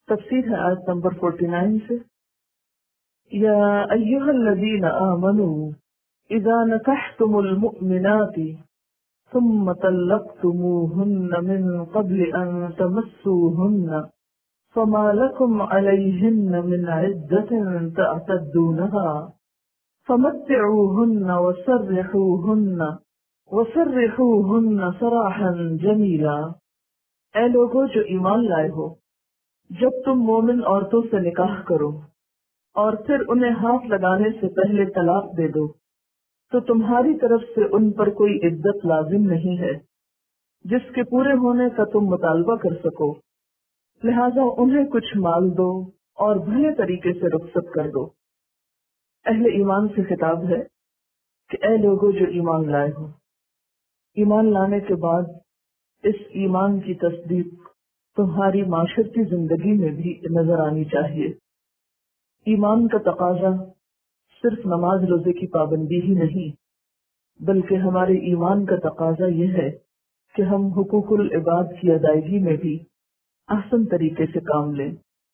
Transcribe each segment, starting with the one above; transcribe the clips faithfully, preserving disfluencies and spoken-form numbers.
تفسیر ہے آیت نمبر انچاس سے، یا ایھا الذین آمنوا اذا نکحتم المؤمنات ثم طلقتموهن من قبل ان تمسوهن فما لكم عليهن من عدة تعتدونها فمتعوهن وسرحوهن وسرحوهن سراحا جمیلا۔ اے لوگو جو ایمان لائے ہو، جب تم مومن عورتوں سے نکاح کرو اور پھر انہیں ہاتھ لگانے سے پہلے طلاق دے دو تو تمہاری طرف سے ان پر کوئی عدت لازم نہیں ہے جس کے پورے ہونے کا تم مطالبہ کر سکو، لہذا انہیں کچھ مال دو اور بھلے طریقے سے رخصت کر دو۔ اہل ایمان سے خطاب ہے کہ اے لوگوں جو ایمان لائے ہو، ایمان لانے کے بعد اس ایمان کی تصدیق تمہاری معاشرتی زندگی میں بھی نظر آنی چاہیے۔ ایمان کا تقاضا صرف نماز روزے کی پابندی ہی نہیں، بلکہ ہمارے ایمان کا تقاضا یہ ہے کہ ہم حقوق العباد کی ادائیگی میں بھی احسن طریقے سے کام لیں۔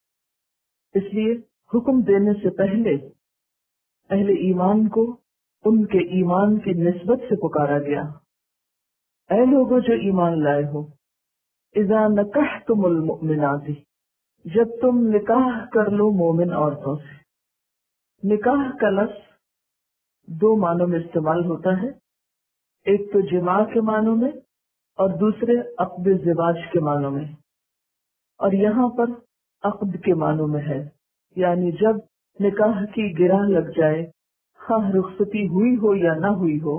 اس لیے حکم دینے سے پہلے اہل ایمان کو ان کے ایمان کی نسبت سے پکارا گیا۔ اے لوگوں جو ایمان لائے ہو، اذا نکحتم المؤمنات، جب تم نکاح کر لو مومن عورتوں سے۔ نکاح کا لفظ دو معنوں میں استعمال ہوتا ہے، ایک تو جماع کے معنوں میں اور دوسرے عقد زواج کے معنوں میں، اور یہاں پر عقد کے معنوں میں ہے، یعنی جب نکاح کی گرہ لگ جائے، خواہ رخصتی ہوئی ہو یا نہ ہوئی ہو۔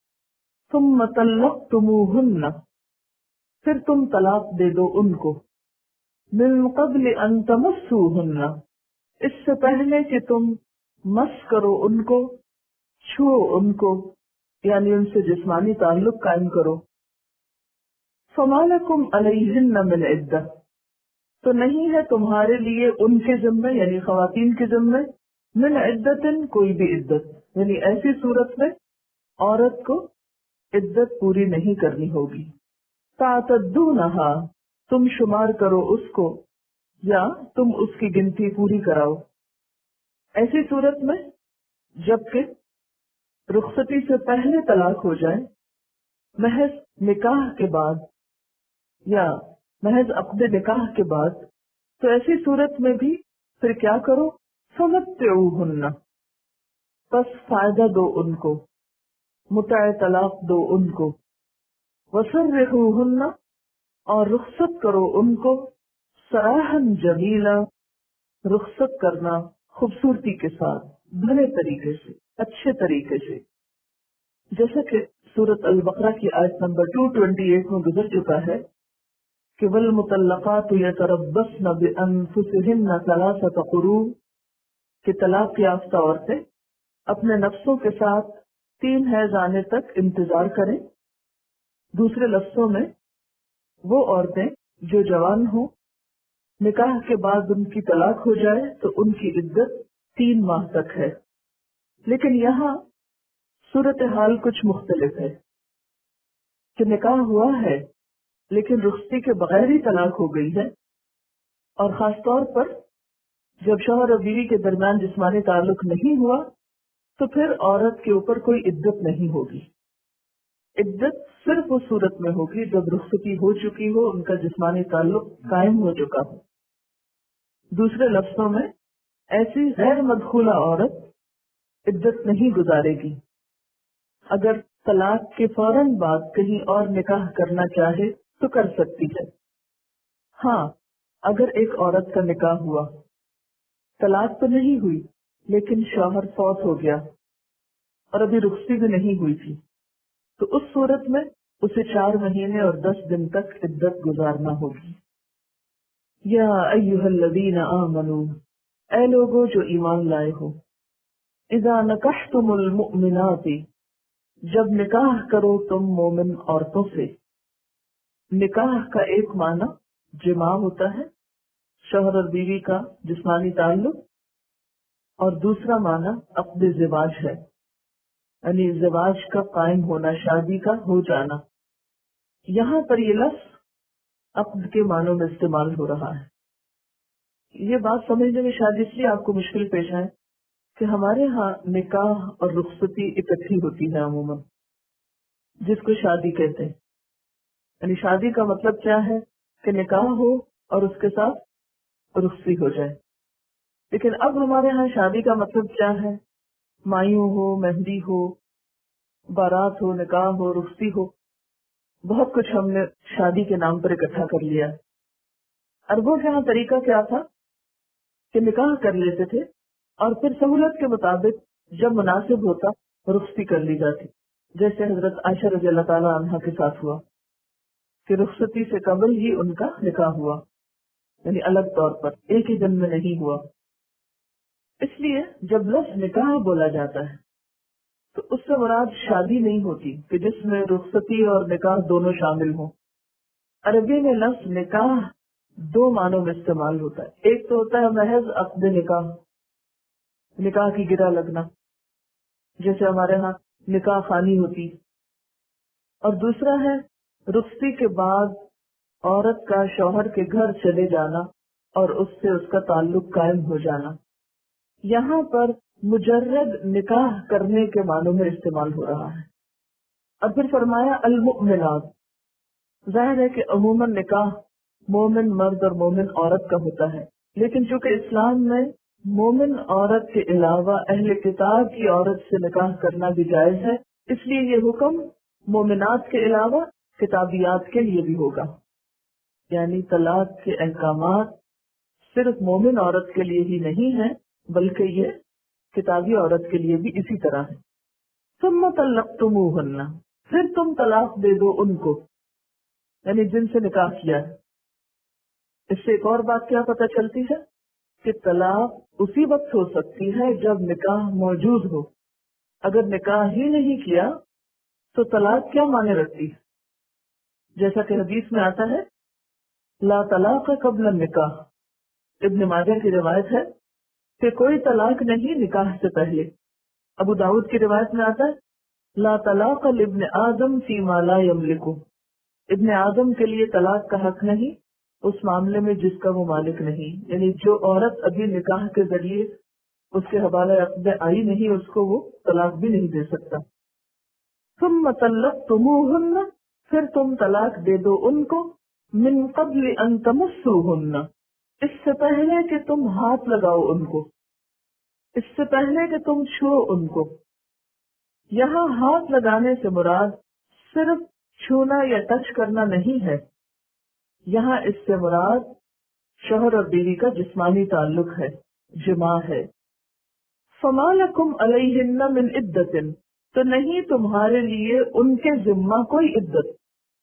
ثم طلقتموہن، پھر تم طلاق دے دو ان کو، من قبل ان تمسوہن، اس سے پہلے کہ تم مس کرو ان کو، چھو ان کو، یعنی ان سے جسمانی تعلق قائم کرو۔ فما لکم علیہن من عدہ، تو نہیں ہے تمہارے لیے ان کے ذمے یعنی خواتین کے ذمے من عدت کوئی بھی عدت، یعنی ایسی صورت میں عورت کو عدت پوری نہیں کرنی ہوگی۔ تعتدونہا، تم شمار کرو اس کو یا تم اس کی گنتی پوری کراؤ۔ ایسی صورت میں جبکہ رخصتی سے پہلے طلاق ہو جائے، محض نکاح کے بعد یا محض عقد نکاح کے بعد، تو ایسی صورت میں بھی پھر کیا کرو؟ فمتعوہن، پس فائدہ دو ان کو، متع طلاق دو ان کو، وسرحوہن، اور رخصت کرو ان کو، سراحا جمیلا، رخصت کرنا خوبصورتی کے ساتھ، بھلے طریقے سے، اچھے طریقے سے، جیسا کہ سورۃ البقرہ کی آیت نمبر دو سو اٹھائیس میں گزر چکا ہے کہ والمطلقات یتربصن بانفسہن ثلاثۃ قروء، کہ طلاق یافتہ عورتیں اپنے نفسوں کے ساتھ تین حیض آنے تک انتظار کریں۔ دوسرے لفظوں میں وہ عورتیں جو جوان ہوں، نکاح کے بعد ان کی طلاق ہو جائے تو ان کی عدت تین ماہ تک ہے، لیکن یہاں صورتحال کچھ مختلف ہے کہ نکاح ہوا ہے لیکن رخصتی کے بغیر ہی طلاق ہو گئی ہے، اور خاص طور پر جب شوہر اور بیوی کے درمیان جسمانی تعلق نہیں ہوا تو پھر عورت کے اوپر کوئی عدت نہیں ہوگی۔ عدت صرف اس صورت میں ہوگی جب رخصتی ہو چکی ہو، ان کا جسمانی تعلق قائم ہو چکا ہو۔ دوسرے لفظوں میں ایسی غیر مدخولہ عورت عدت نہیں گزارے گی، اگر طلاق کے فوراً بعد کہیں اور نکاح کرنا چاہے تو کر سکتی ہے۔ ہاں، اگر ایک عورت کا نکاح ہوا، طلاق تو نہیں ہوئی لیکن شوہر فوت ہو گیا اور ابھی رخصتی بھی نہیں ہوئی تھی، تو اس صورت میں اسے چار مہینے اور دس دن تک عدت گزارنا ہوگی۔ یا ایھا الذین آمنوا، اے لوگوں جو ایمان لائے ہو، اذا نکحتم المؤمنات، جب نکاح کرو تم مومن عورتوں سے۔ نکاح کا ایک معنی جماع ہوتا ہے، شوہر اور بیوی کا جسمانی تعلق، اور دوسرا معنی عقد زواج ہے، یعنی زواج کا قائم ہونا، شادی کا ہو جانا۔ یہاں پر یہ لفظ عقد کے معنوں میں استعمال ہو رہا ہے، یہ بات سمجھنے میں شاید اس لیے آپ کو مشکل پیش آئے کہ ہمارے ہاں نکاح اور رخصتی اکٹھی ہوتی ہے عموماً، جس کو شادی کہتے ہیں. یعنی شادی کا مطلب کیا ہے کہ نکاح ہو اور اس کے ساتھ رخصتی ہو جائے. لیکن اب ہمارے ہاں شادی کا مطلب کیا ہے؟ مایوں ہو، مہندی ہو، بارات ہو، نکاح ہو، رخصتی ہو، بہت کچھ ہم نے شادی کے نام پر اکٹھا کر لیا. عربوں کے ہاں طریقہ کیا تھا کہ نکاح کر لیتے تھے اور پھر سہولت کے مطابق جب مناسب ہوتا رخصتی کر لی جاتی، جیسے حضرت عائشہ رضی اللہ تعالی عنہا کے ساتھ ہوا کہ رخصتی سے قبل ہی ان کا نکاح ہوا، یعنی الگ طور پر ایک ہی دن میں نہیں ہوا. اس لیے جب لفظ نکاح بولا جاتا ہے تو اس سے مراد شادی نہیں ہوتی کہ جس میں رخصتی اور نکاح دونوں شامل ہوں. عربی میں لفظ نکاح دو معنوں میں استعمال ہوتا ہے. ایک تو ہوتا ہے محض عقد نکاح، نکاح کی گرہ لگنا، جیسے ہمارے ہاں نکاح خوانی ہوتی، اور دوسرا ہے رخصتی کے بعد عورت کا شوہر کے گھر چلے جانا اور اس سے اس کا تعلق قائم ہو جانا. یہاں پر مجرد نکاح کرنے کے معنوں میں استعمال ہو رہا ہے. اور پھر فرمایا المؤمنات، ظاہر ہے کہ عموماً نکاح مومن مرد اور مومن عورت کا ہوتا ہے، لیکن چونکہ اسلام میں مومن عورت کے علاوہ اہل کتاب کی عورت سے نکاح کرنا بھی جائز ہے، اس لیے یہ حکم مومنات کے علاوہ کتابیات کے لیے بھی ہوگا. یعنی طلاق کے احکامات صرف مومن عورت کے لیے ہی نہیں ہیں، بلکہ یہ کتابی عورت کے لیے بھی اسی طرح ہے. ثم طلقتموہن، پھر تم طلاق دے دو ان کو، یعنی جن سے نکاح کیا ہے. اس سے ایک اور بات کیا پتہ چلتی ہے کہ طلاق اسی وقت ہو سکتی ہے جب نکاح موجود ہو. اگر نکاح ہی نہیں کیا تو طلاق کیا معنی رکھتی ہے؟ جیسا کہ حدیث میں آتا ہے لا طلاق قبل النکاح، ابن ماجہ کی روایت ہے کہ کوئی طلاق نہیں نکاح سے پہلے. ابو داؤد کی روایت میں آتا ہے لا طلاق لابن آدم فیما لا یملک، ابن آدم کے لیے طلاق کا حق نہیں اس معاملے میں جس کا وہ مالک نہیں. یعنی جو عورت ابھی نکاح کے ذریعے اس کے حوالے عقد آئی نہیں، اس کو وہ طلاق بھی نہیں دے سکتا. ثم طلقتموہن، پھر تم طلاق دے دو ان کو، من قبل ان تمسوہن، اس سے پہلے کہ تم ہاتھ لگاؤ ان کو، اس سے پہلے کہ تم چھو ان کو. یہاں ہاتھ لگانے سے مراد صرف چھونا یا ٹچ کرنا نہیں ہے، یہاں اس سے مراد شوہر اور بیوی کا جسمانی تعلق ہے، جماع ہے. فما لکم علیہن من عدت، تو نہیں تمہارے لیے ان کے ذمہ کوئی عدت.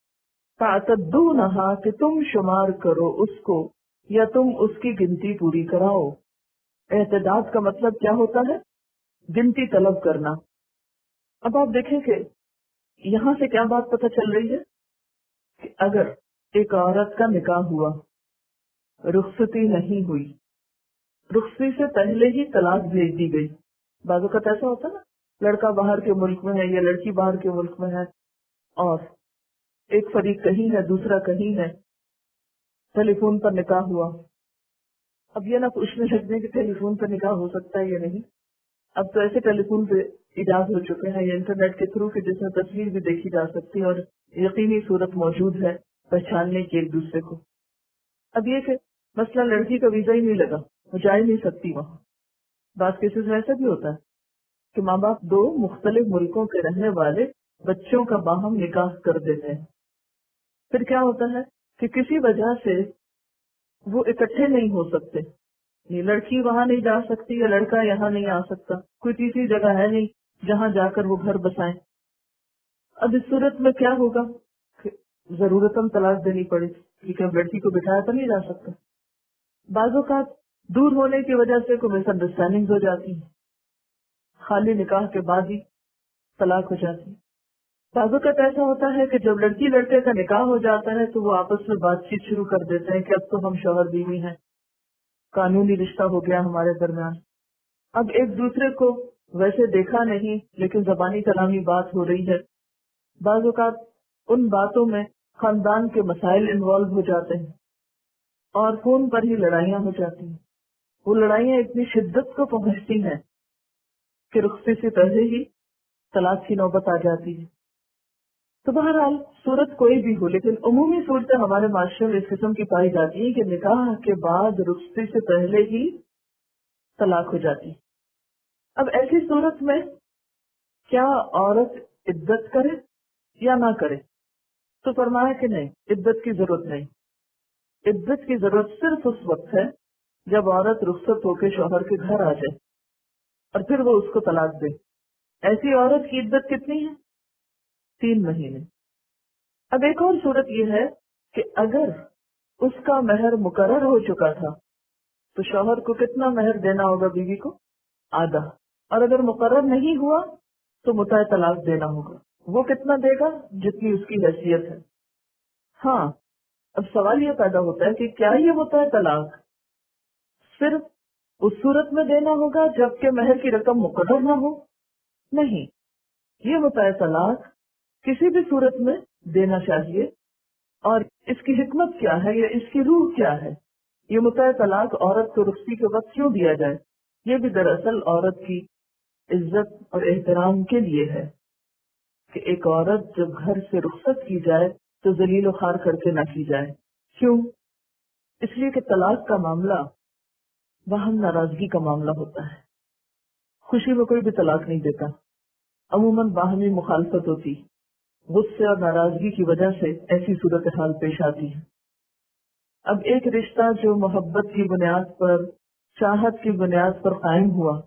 تعتدونہا، کہ تم شمار کرو اس کو یا تم اس کی گنتی پوری کراؤ. اعتداد کا مطلب کیا ہوتا ہے؟ گنتی طلب کرنا. اب آپ دیکھیں کہ یہاں سے کیا بات پتہ چل رہی ہے کہ اگر ایک عورت کا نکاح ہوا، رخصتی نہیں ہوئی، رخصتی سے پہلے ہی طلاق بھیج دی گئی. بعض اوقات ایسا ہوتا نا، لڑکا باہر کے ملک میں ہے یا لڑکی باہر کے ملک میں ہے اور ایک فریق کہیں ہے دوسرا کہیں ہے، ٹیلی فون پر نکاح ہوا. اب یہ نہ پوچھنے لگنے کہ ٹیلی فون پر نکاح ہو سکتا ہے یا نہیں. اب تو ایسے ٹیلی فون پہ ایجاد ہو چکے ہیں یا انٹرنیٹ کے تھرو کہ جس میں تصویر بھی دیکھی جا سکتی ہے اور یقینی صورت موجود ہے پہچاننے کی ایک دوسرے کو. اب یہ کہ مسئلہ لڑکی کا ویزا ہی نہیں لگا، وہ جا ہی نہیں سکتی وہاں. بعض کیسز میں ایسا بھی ہوتا ہے کہ ماں باپ دو مختلف ملکوں کے رہنے والے بچوں کا باہم نکاح کر دیتے ہیں. پھر کیا ہوتا ہے کہ کسی وجہ سے وہ اکٹھے نہیں ہو سکتے، یہ لڑکی وہاں نہیں جا سکتی یا لڑکا یہاں نہیں آ سکتا، کوئی تیسری جگہ ہے نہیں جہاں جا کر وہ گھر بسائیں. اب اس صورت میں کیا ہوگا کہ ضرورتاً طلاق دینی پڑے کیونکہ اب لڑکی کو بٹھایا تو نہیں جا سکتا. بعض اوقات دور ہونے کی وجہ سے کوئی مس انڈرسٹینڈنگ ہو جاتی ہے، خالی نکاح کے بعد ہی طلاق ہو جاتی ہے. بعض اوقات ایسا ہوتا ہے کہ جب لڑکی لڑکے کا نکاح ہو جاتا ہے تو وہ آپس میں بات چیت شروع کر دیتے ہیں کہ اب تو ہم شوہر بیوی ہیں، قانونی رشتہ ہو گیا ہمارے درمیان. اب ایک دوسرے کو ویسے دیکھا نہیں لیکن زبانی کلامی بات ہو رہی ہے. بعض اوقات ان باتوں میں خاندان کے مسائل انوالو ہو جاتے ہیں. اور فون پر ہی لڑائیاں ہو جاتی ہیں. وہ لڑائیاں اتنی شدت کو پہنچتی ہیں کہ رخصتی سے پہلے ہی طلاق کی نوبت آ جاتی ہے. تو بہرحال صورت کوئی بھی ہو، لیکن عمومی صورتیں ہمارے معاشرے میں اس قسم کی پائی جاتی ہیں کہ نکاح کے بعد رخصتی سے پہلے ہی طلاق ہو جاتی. اب ایسی صورت میں کیا عورت عدت کرے یا نہ کرے؟ تو فرمایا کہ نہیں، عدت کی ضرورت نہیں. عدت کی ضرورت صرف اس وقت ہے جب عورت رخصت ہو کے شوہر کے گھر آ جائے اور پھر وہ اس کو طلاق دے. ایسی عورت کی عدت کتنی ہے؟ تین مہینے. اب ایک اور صورت یہ ہے کہ اگر اس کا مہر مقرر ہو چکا تھا تو شوہر کو کتنا مہر دینا ہوگا بیوی کو؟ آدھا. اور اگر مقرر نہیں ہوا تو متع طلاق دینا ہوگا. وہ کتنا دے گا؟ جتنی اس کی حیثیت ہے. ہاں، اب سوال یہ پیدا ہوتا ہے کہ کیا یہ متع طلاق صرف اس صورت میں دینا ہوگا جبکہ مہر کی رقم مقرر نہ ہو؟ نہیں، یہ متع طلاق کسی بھی صورت میں دینا چاہیے. اور اس کی حکمت کیا ہے یا اس کی روح کیا ہے؟ یہ متع طلاق عورت کو رخصتی کے وقت کیوں دیا جائے؟ یہ بھی دراصل عورت کی عزت اور احترام کے لیے ہے کہ ایک عورت جب گھر سے رخصت کی جائے تو ذلیل و خوار کر کے نہ کی جائے. کیوں؟ اس لیے کہ طلاق کا معاملہ باہم ناراضگی کا معاملہ ہوتا ہے. خوشی میں کوئی بھی طلاق نہیں دیتا، عموماً باہمی مخالفت ہوتی، غصے اور ناراضگی کی وجہ سے ایسی صورتحال پیش آتی ہے. اب ایک رشتہ جو محبت کی بنیاد پر، چاہت کی بنیاد پر قائم ہوا،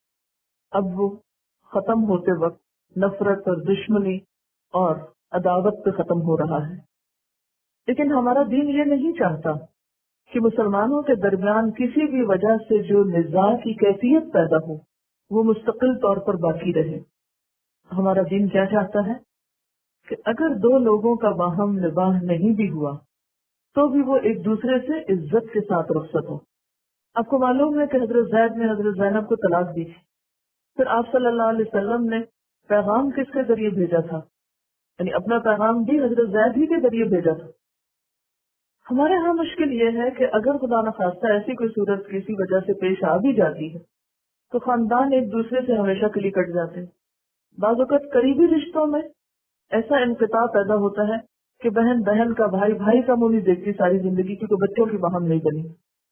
اب وہ ختم ہوتے وقت نفرت اور دشمنی اور عداوت پہ ختم ہو رہا ہے. لیکن ہمارا دین یہ نہیں چاہتا کہ مسلمانوں کے درمیان کسی بھی وجہ سے جو نزاع کی کیفیت پیدا ہو وہ مستقل طور پر باقی رہے. ہمارا دین کیا چاہتا ہے کہ اگر دو لوگوں کا باہم نباہ نہیں بھی ہوا تو بھی وہ ایک دوسرے سے عزت کے ساتھ رخصت ہو. آپ کو معلوم ہے کہ حضرت زید نے حضرت زینب کو طلاق دی تھی، پھر آپ صلی اللہ علیہ وسلم نے پیغام کس کے ذریعے بھیجا تھا؟ یعنی اپنا پیغام بھی حضرت زید ہی کے ذریعے بھیجا تھا. ہمارے ہاں مشکل یہ ہے کہ اگر خدا نخواستہ ایسی کوئی صورت کسی وجہ سے پیش آ بھی جاتی ہے تو خاندان ایک دوسرے سے ہمیشہ کے لیے کٹ جاتے ہیں. بعض اوقات قریبی رشتوں میں ایسا انقطاع پیدا ہوتا ہے کہ بہن بہن کا، بھائی بھائی کا منہ نہیں دیکھتی ساری زندگی، کیونکہ بچوں کی باہم نہیں بنی.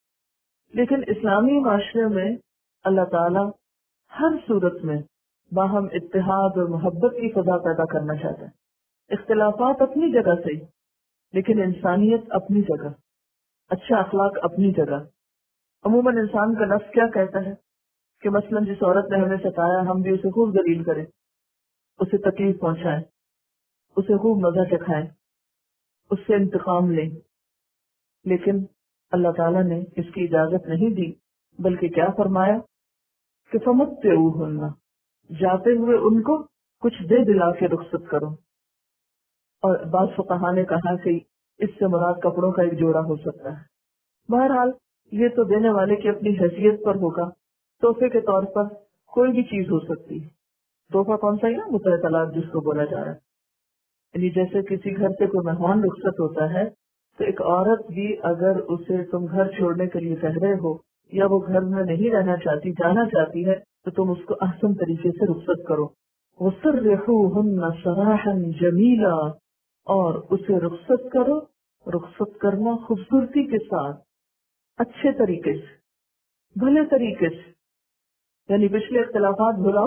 لیکن اسلامی معاشرے میں اللہ تعالیٰ ہر صورت میں باہم اتحاد اور محبت کی فضا پیدا کرنا چاہتا ہے. اختلافات اپنی جگہ صحیح، لیکن انسانیت اپنی جگہ، اچھا اخلاق اپنی جگہ. عموماً انسان کا نفس کیا کہتا ہے کہ مثلاً جس عورت نے ہمیں ستایا ہم بھی اسے خوب ذلیل کریں، اسے تکلیف پہنچائیں، اسے خوب مزہ چکھائیں، اس سے انتقام لیں. لیکن اللہ تعالیٰ نے اس کی اجازت نہیں دی، بلکہ کیا فرمایا کہ فَمَتِّعُوهُنَّ، جاتے ہوئے ان کو کچھ دے دلا کے رخصت کرو. اور بعض فقہا نے کہا کہ اس سے مراد کپڑوں کا ایک جوڑا ہو سکتا ہے. بہرحال یہ تو دینے والے کی اپنی حیثیت پر ہوگا. تحفے کے طور پر کوئی بھی چیز ہو سکتی ہے. تحفہ کون سا ہی نا متع طلاق جس کو بولا جا رہا ہے. یعنی جیسے کسی گھر سے کوئی مہمان رخصت ہوتا ہے تو ایک عورت بھی اگر اسے تم گھر چھوڑنے کے لیے کہہ رہے ہو یا وہ گھر میں نہیں رہنا چاہتی، جانا چاہتی ہے، تو تم اس کو احسن طریقے سے رخصت کرو. وَسَرِّحُوهُنَّ سَرَاحًا جَمِيلًا، اور اسے رخصت کرو، رخصت کرنا خوبصورتی کے ساتھ، اچھے طریقے سے، بھلے طریقے سے. یعنی پچھلے اختلافات بھلاؤ،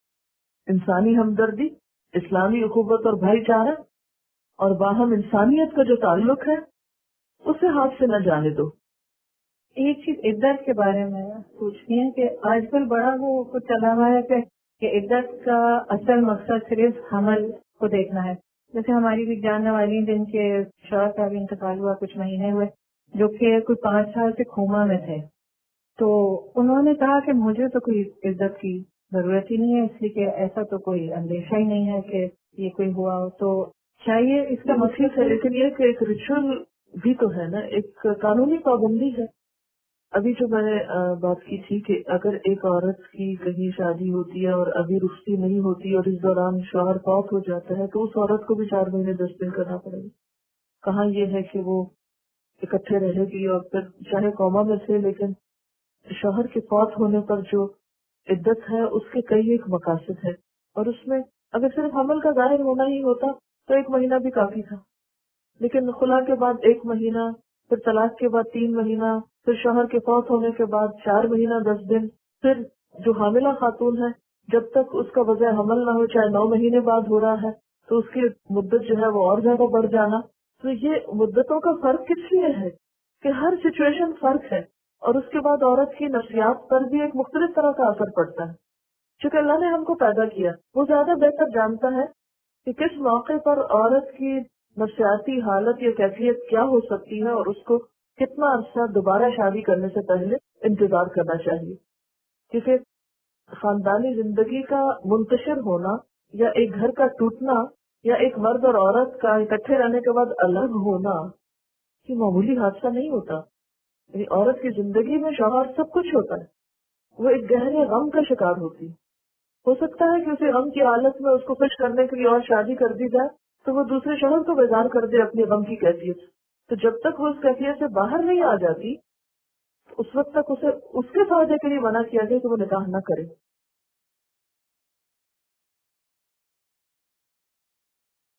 انسانی ہمدردی، اسلامی اخوت اور بھائی چارہ اور باہم انسانیت کا جو تعلق ہے اسے ہاتھ سے نہ جانے دو. ایک چیز عدت کے بارے میں پوچھنی ہے کہ آج کل بڑا وہ کچھ چلا ہوا ہے کہ کہ عدت کا اصل مقصد صرف حمل کو دیکھنا ہے. جیسے ہماری بھی جاننے والی جن کے شوہر کا بھی انتقال ہوا کچھ مہینے ہوئے، جو کہ کوئی پانچ سال سے کوما میں تھے، تو انہوں نے کہا کہ مجھے تو کوئی عدت کی ضرورت ہی نہیں ہے، اس لیے کہ ایسا تو کوئی اندیشہ ہی نہیں ہے کہ یہ کوئی ہوا ہو. تو چاہیے اس کا مفید ہے، لیکن یہ کہ ایک ریچول بھی تو ہے نا، ایک قانونی پابندی ہے. ابھی جو میں نے بات کی تھی کہ اگر ایک عورت کی کہیں شادی ہوتی ہے اور ابھی رخصتی نہیں ہوتی اور اس دوران شوہر فوت ہو جاتا ہے تو اس عورت کو بھی چار مہینے دس دن کرنا پڑے گا. کہاں یہ ہے کہ وہ اکٹھے رہے گی، اور پھر چاہے قوما میں سے، لیکن شوہر کے فوت ہونے پر جو عدت ہے اس کے کئی ایک مقاصد ہے، اور اس میں اگر صرف حمل کا ظاہر ہونا ہی ہوتا تو ایک مہینہ بھی کافی تھا، لیکن خلا کے بعد ایک مہینہ، پھر طلاق کے بعد تین مہینہ، پھر شوہر کے فوت ہونے کے بعد چار مہینہ دس دن، پھر جو حاملہ خاتون ہے جب تک اس کا وضع حمل نہ ہو، چاہے نو مہینے بعد ہو رہا ہے تو اس کی مدت جو ہے وہ اور زیادہ بڑھ جانا۔ تو یہ مدتوں کا فرق کس لیے ہے کہ ہر سچویشن فرق ہے، اور اس کے بعد عورت کی نفسیات پر بھی ایک مختلف طرح کا اثر پڑتا ہے۔ چونکہ اللہ نے ہم کو پیدا کیا، وہ زیادہ بہتر جانتا ہے کہ کس موقع پر عورت کی نفسیاتی حالت یا کیفیت کیا ہو سکتی ہے، اور اس کو کتنا عرصہ دوبارہ شادی کرنے سے پہلے انتظار کرنا چاہیے۔ کیونکہ خاندانی زندگی کا منتشر ہونا یا ایک گھر کا ٹوٹنا یا ایک مرد اور عورت کا اکٹھے رہنے کے بعد الگ ہونا یہ معمولی حادثہ نہیں ہوتا۔ یعنی عورت کی زندگی میں شوہر سب کچھ ہوتا ہے، وہ ایک گہرے غم کا شکار ہوتی ہے۔ ہو سکتا ہے کہ اسے غم کی حالت میں اس کو خوش کرنے کے لیے اور شادی کر دی جائے تو وہ دوسرے شوہر کو بیزار کر دے اپنی غم کی کیفیت سے۔ تو جب تک وہ اس کیفیت سے باہر نہیں آ جاتی اس وقت تک اسے اس کے فائدے کے لیے منع کیا گیا کہ وہ نکاح نہ کرے۔